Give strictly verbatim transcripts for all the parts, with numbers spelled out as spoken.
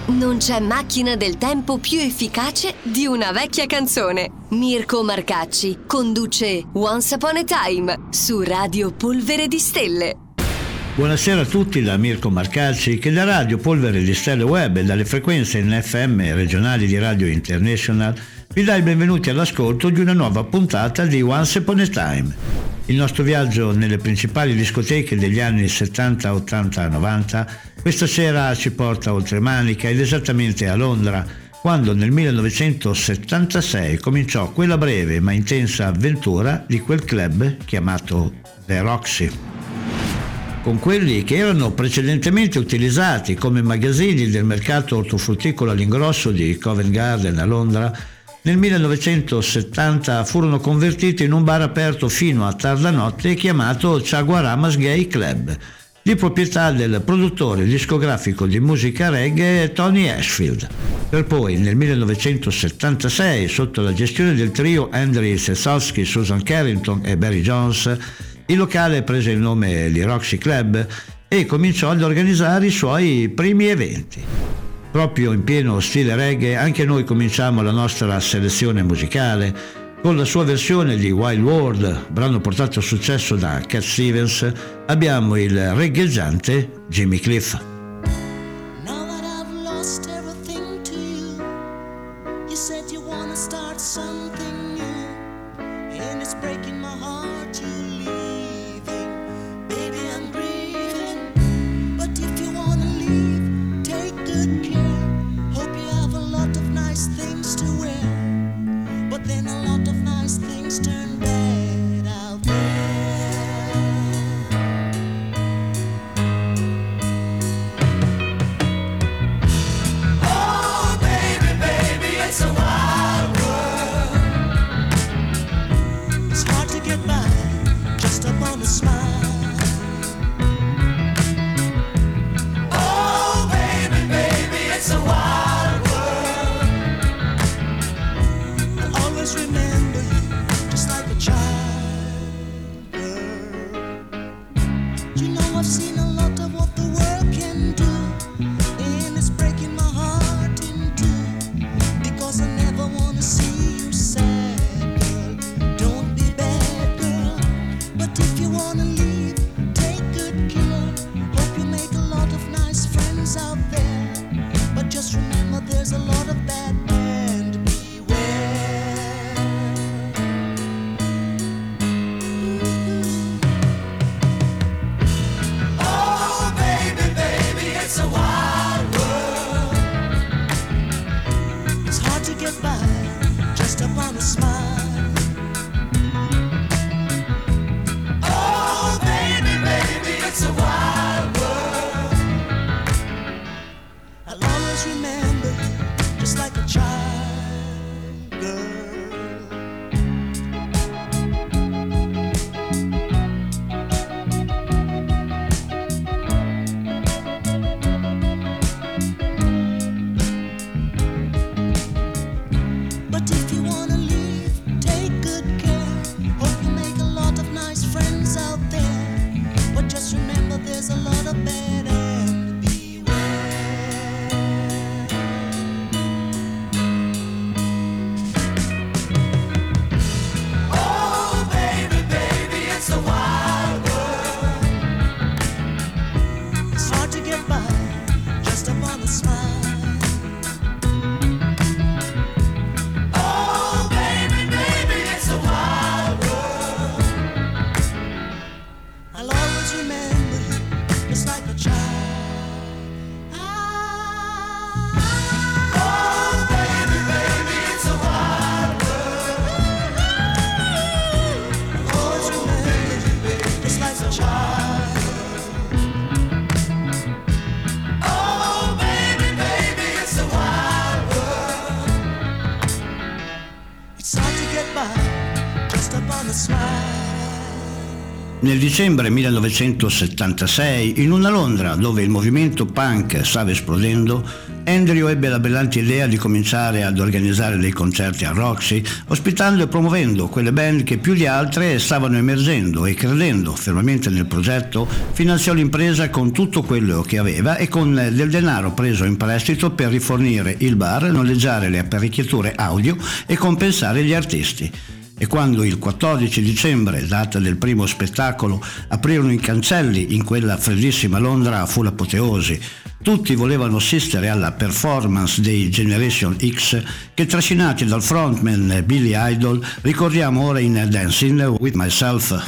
Non c'è macchina del tempo più efficace di una vecchia canzone. Mirko Marcacci conduce Once Upon a Time su Radio Polvere di Stelle. Buonasera a tutti da Mirko Marcacci, che da Radio Polvere di Stelle Web e dalle frequenze in F M regionali di Radio International vi dà i benvenuti all'ascolto di una nuova puntata di Once Upon a Time. Il nostro viaggio nelle principali discoteche degli anni settanta, ottanta, novanta questa sera ci porta oltre Manica ed esattamente a Londra, quando nel millenovecentosettantasei cominciò quella breve ma intensa avventura di quel club chiamato The Roxy. Con quelli che erano precedentemente utilizzati come magazzini del mercato ortofrutticolo all'ingrosso di Covent Garden a Londra, nel millenovecentosettanta furono convertiti in un bar aperto fino a tarda notte chiamato Chaguaramas Gay Club, di proprietà del produttore discografico di musica reggae Tony Ashfield. Per poi nel millenovecentosettantasei, sotto la gestione del trio Andrew Sesowski, Susan Carrington e Barry Jones, il locale prese il nome di Roxy Club e cominciò ad organizzare i suoi primi eventi. Proprio in pieno stile reggae anche noi cominciamo la nostra selezione musicale con la sua versione di Wild World, brano portato a successo da Cat Stevens. Abbiamo il regheggiante Jimmy Cliff. Now that I've lost everything to you, you said you wanna start something new, and it's breaking my heart you leaving. Baby, I'm grieving, but if you wanna leave, take good care. Hope you have a lot of nice things to wear, but then a lot of nice things turn bad out there. Oh, baby, baby, it's a wild world. It's hard to get by just upon a smile. Oh, baby, baby, it's a wild world. I'll always remember you just like a child, girl. You know I've seen a lot of what the world can do, and it's breaking my heart in two, because I never wanna see you sad, girl. Don't be bad, girl. But if you wanna leave, take good care. Hope you make a lot of nice friends out there, but just remember there's a lot of bad and beware. Oh, baby, baby, it's a wild world. It's hard to get by just upon a smile. Oh, baby, baby, it's a wild world. I'll always remember you just like a child, girl. But if you wanna leave, take good care. Hope you make a lot of nice friends out there, but just remember there's a lot of bad and beware. Oh, baby, baby, it's a wild world. It's hard to get by just upon a smile. Oh, baby, baby, it's a wild world. I'll always remember you just like a child. Oh, baby, baby, it's a wild world. I'll always remember you just like a child. Oh, baby, baby, it's a wild world. It's hard to get by just upon a smile. Nel dicembre millenovecentosettantasei, in una Londra dove il movimento punk stava esplodendo, Andrew ebbe la brillante idea di cominciare ad organizzare dei concerti al Roxy, ospitando e promuovendo quelle band che più di altre stavano emergendo, e credendo fermamente nel progetto, finanziò l'impresa con tutto quello che aveva e con del denaro preso in prestito per rifornire il bar, noleggiare le apparecchiature audio e compensare gli artisti. E quando il quattordici dicembre, data del primo spettacolo, aprirono i cancelli in quella freddissima Londra, fu l'apoteosi. Tutti volevano assistere alla performance dei Generation X che, trascinati dal frontman Billy Idol, ricordiamo ora in Dancing with Myself.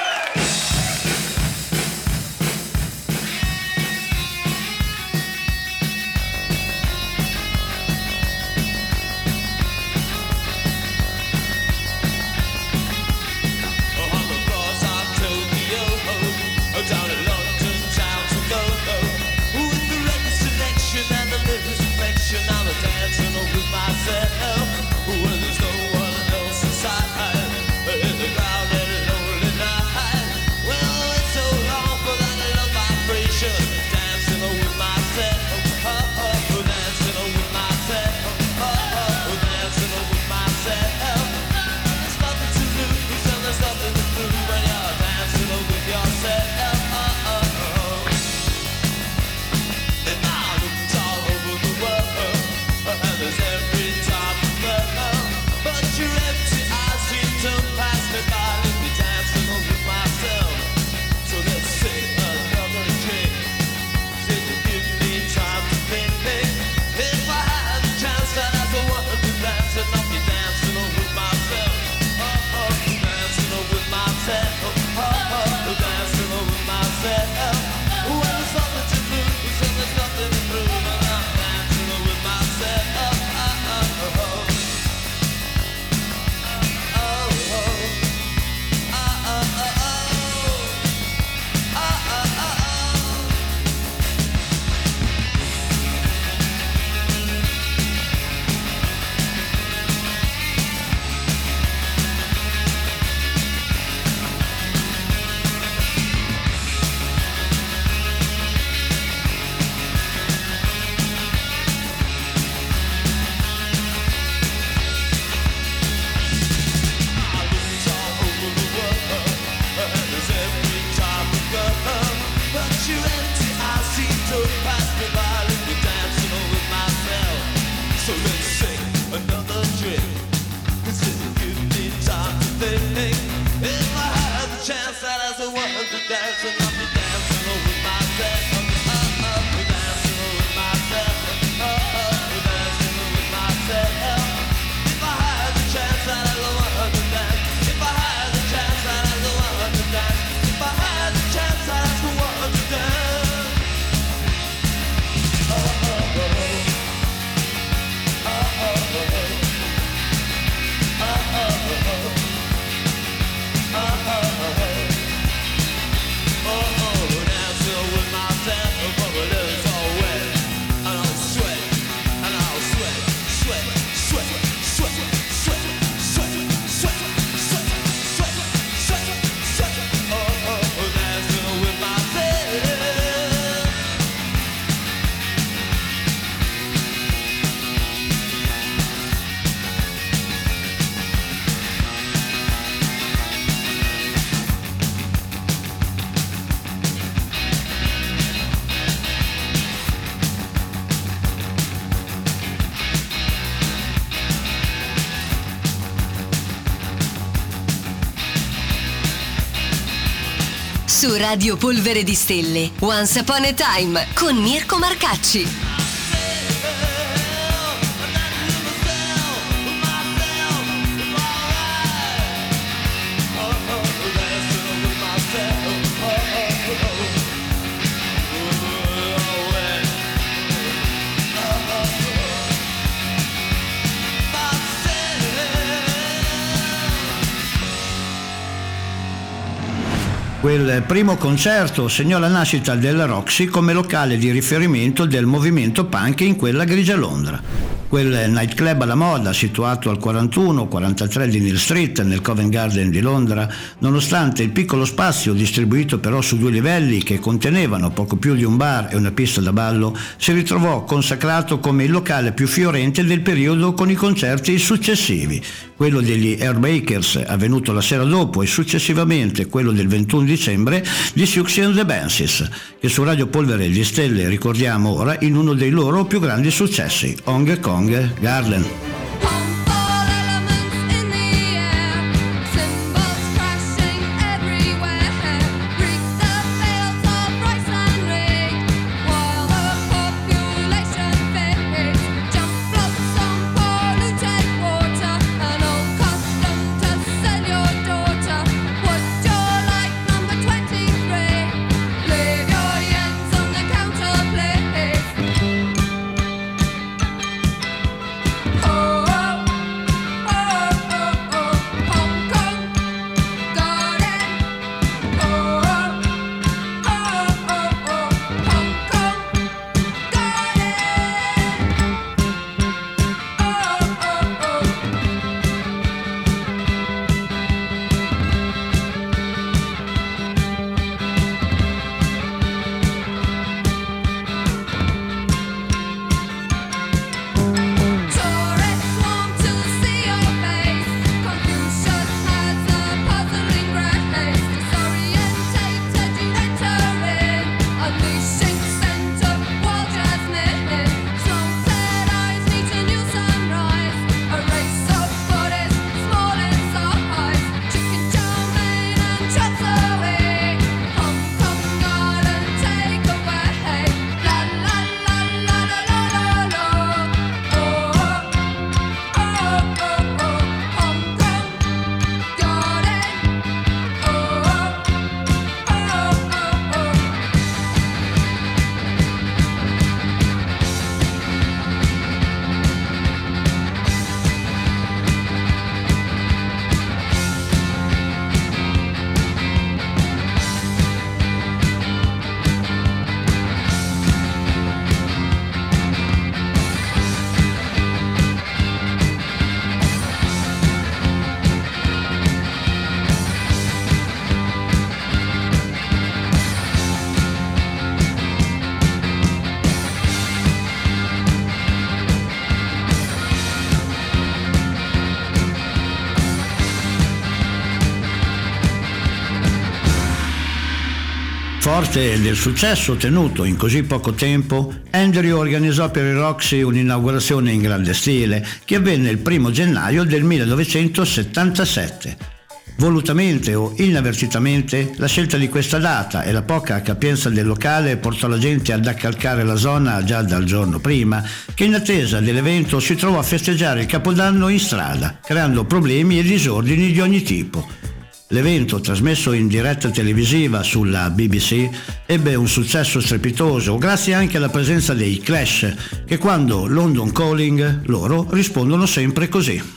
Su Radio Polvere di Stelle, Once Upon a Time con Mirko Marcacci. Quel primo concerto segnò la nascita del Roxy come locale di riferimento del movimento punk in quella grigia Londra. quel nightclub alla moda situato al quarantuno quarantatré di Neal Street nel Covent Garden di Londra, nonostante il piccolo spazio distribuito però su due livelli che contenevano poco più di un bar e una pista da ballo, si ritrovò consacrato come il locale più fiorente del periodo con i concerti successivi, quello degli Airbakers avvenuto la sera dopo e successivamente quello del ventuno dicembre di Siouxsie and the Banshees, che su Radio Polvere di Stelle ricordiamo ora in uno dei loro più grandi successi, Hong Kong Garden. Forte del successo ottenuto in così poco tempo, Andrew organizzò per il Roxy un'inaugurazione in grande stile che avvenne il primo gennaio del millenovecentosettantasette. Volutamente o inavvertitamente, la scelta di questa data e la poca capienza del locale portò la gente ad accalcare la zona già dal giorno prima, che in attesa dell'evento si trovò a festeggiare il Capodanno in strada, creando problemi e disordini di ogni tipo. L'evento, trasmesso in diretta televisiva sulla B B C, ebbe un successo strepitoso grazie anche alla presenza dei Clash, che quando London Calling loro rispondono sempre così.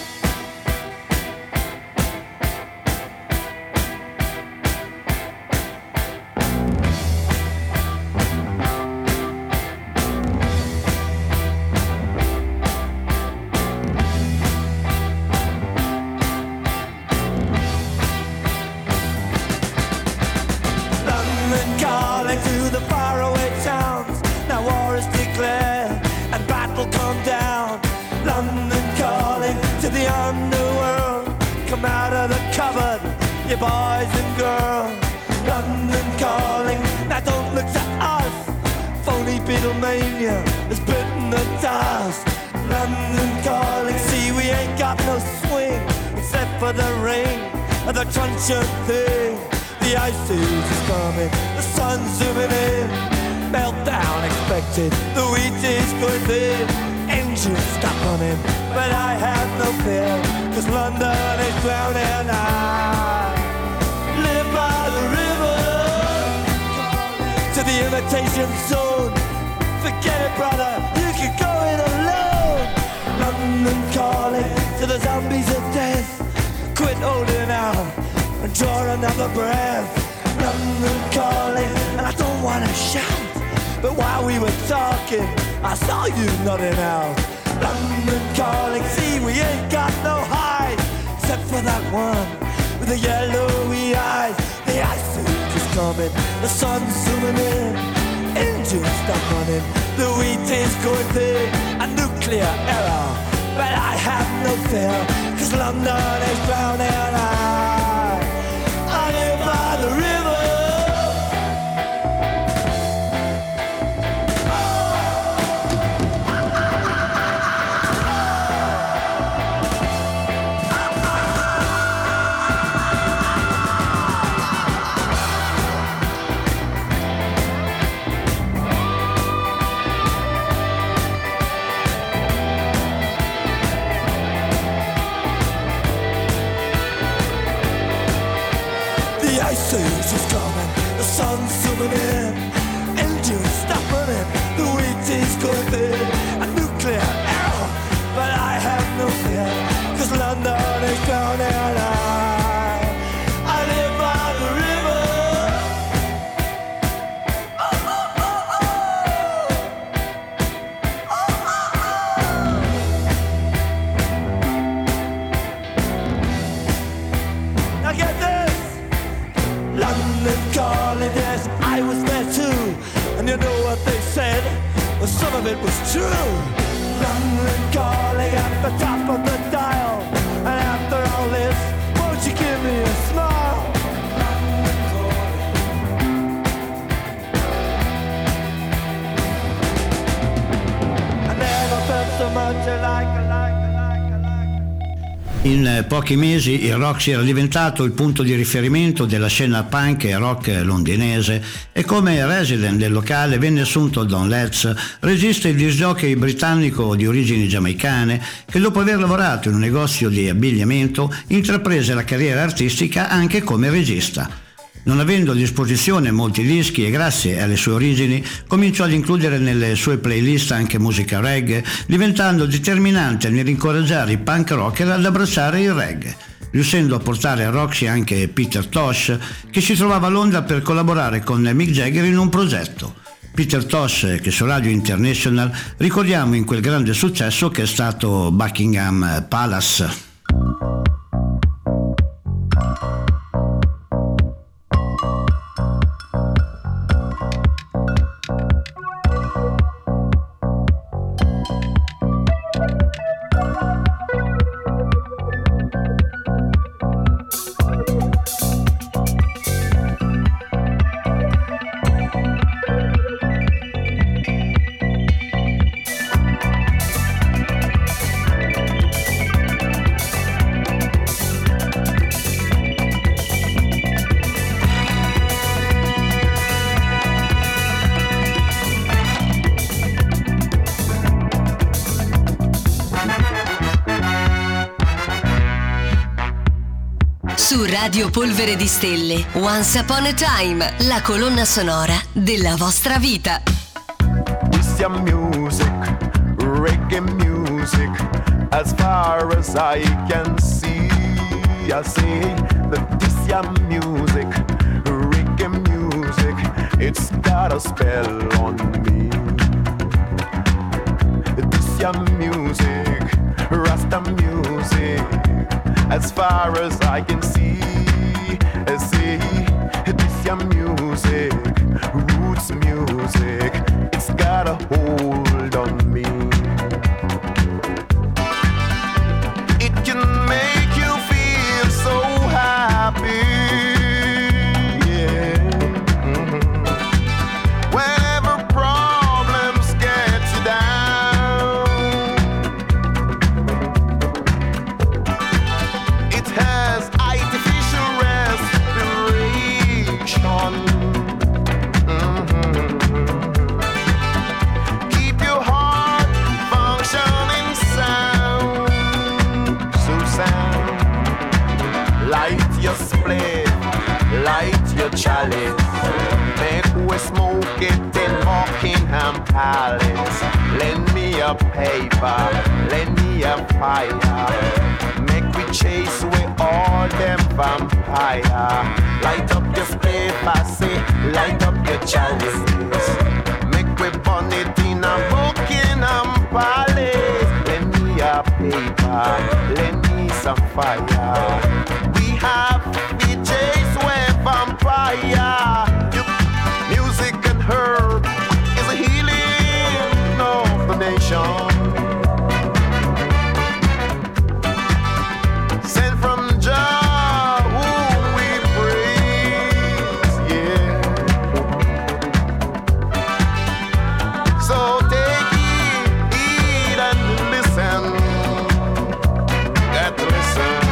Zone. Forget it, brother, you can go it alone. London calling to the zombies of death. Quit holding out and draw another breath. London calling, and I don't wanna shout, but while we were talking, I saw you nodding out. London calling, see we ain't got no hide, except for that one with the yellowy eyes. The ice age is coming, the sun's zooming in, engines stop running, the wheat is going thin, a nuclear error, but I have no fear, cause London is drowning. I, I live by the river. The ice is coming, the sun's zooming in, engines stop running, the wheat is going thin, a nuclear error, but I have no fear, cause London is drowning. I, I live by the river. Oh, oh, oh, oh. Oh, oh, oh. Now get this. London calling, yes, I was there too. And you know what they said? Well, some of it was true. London calling at the top of the dial. And after all this, won't you give me a smile? London calling. I never felt so much alike, alike, alike, alike. In pochi mesi il Roxy era diventato il punto di riferimento della scena punk e rock londinese e come resident del locale venne assunto Don Letts, regista e disjockey britannico di origini giamaicane che dopo aver lavorato in un negozio di abbigliamento intraprese la carriera artistica anche come regista. Non avendo a disposizione molti dischi e grazie alle sue origini cominciò ad includere nelle sue playlist anche musica reggae, diventando determinante nell'incoraggiare i punk rocker ad abbracciare il reggae, riuscendo a portare a Roxy anche Peter Tosh, che si trovava a Londra per collaborare con Mick Jagger in un progetto. Peter Tosh che su Radio International ricordiamo in quel grande successo che è stato Buckingham Palace. Su Radio Polvere di Stelle, Once Upon a Time, la colonna sonora della vostra vita. This your music, reggae music, as far as I can see. I say that this your music, reggae music, it's got a spell on me. This your music, Rasta music, as far as I can see. I say this your music, roots music, it's got a hold on me. It can make you feel so happy, yeah. Mm-hmm. Whenever problems get you down, it has artificial respiration. Mm-hmm. Keep your heart functioning sound, so sound. Light your split, light your chalice. Make we smoke it in Buckingham Palace. Lend me a paper, lend me a fire. Make we chase away all them vampire. Light up your split, I say, light up your chalice. Make we burn it in a Buckingham Palace. Lend on fire. We have the chase where vampire. Music and herb is a healing of the nation. Sent from Jah, whom we praise, yeah. So take heed and listen. Got to listen.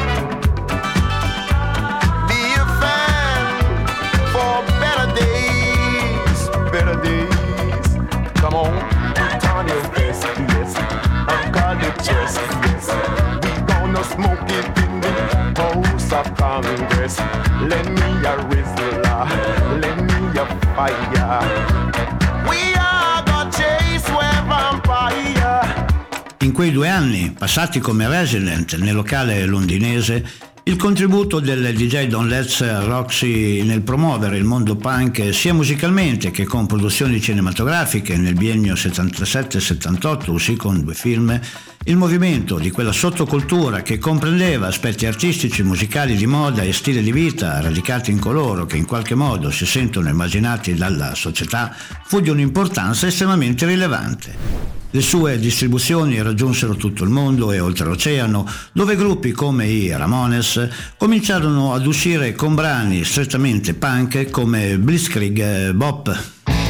Be a fan for better days, better days. Come on, put on your best, yes. Uncle your chest, yes. We gonna smoke it in the House of Congress. Let me a rizzler, let me a fire. We are gonna chase where vampire. In quei due anni, passati come resident nel locale londinese, il contributo del D J Don Letts Roxy nel promuovere il mondo punk sia musicalmente che con produzioni cinematografiche nel biennio settantasette settantotto uscì con due film, il movimento di quella sottocultura che comprendeva aspetti artistici, musicali, di moda e stile di vita radicati in coloro che in qualche modo si sentono emarginati dalla società fu di un'importanza estremamente rilevante. Le sue distribuzioni raggiunsero tutto il mondo e oltreoceano, dove gruppi come i Ramones cominciarono ad uscire con brani strettamente punk come Blitzkrieg Bop.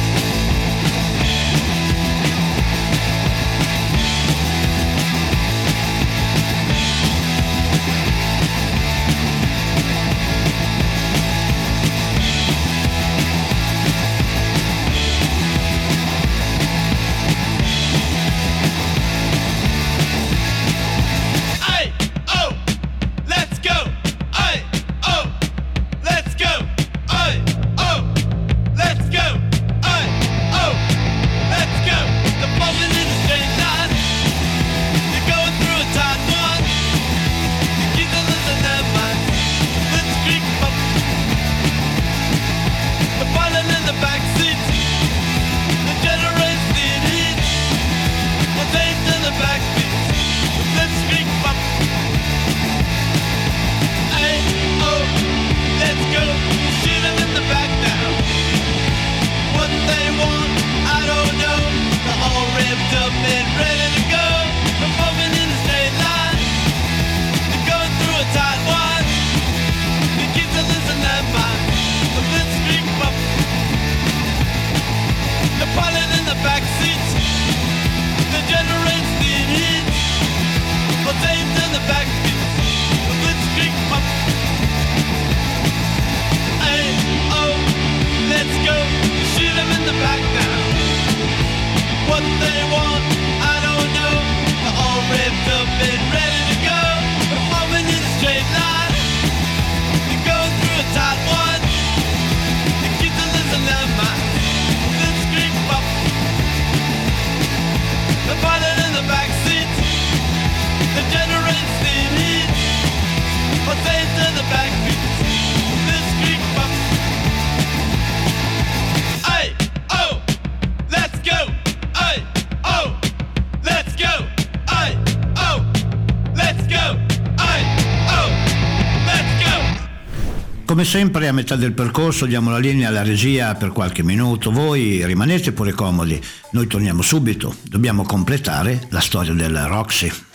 Come sempre a metà del percorso diamo la linea alla regia per qualche minuto, voi rimanete pure comodi, noi torniamo subito, dobbiamo completare la storia del Roxy.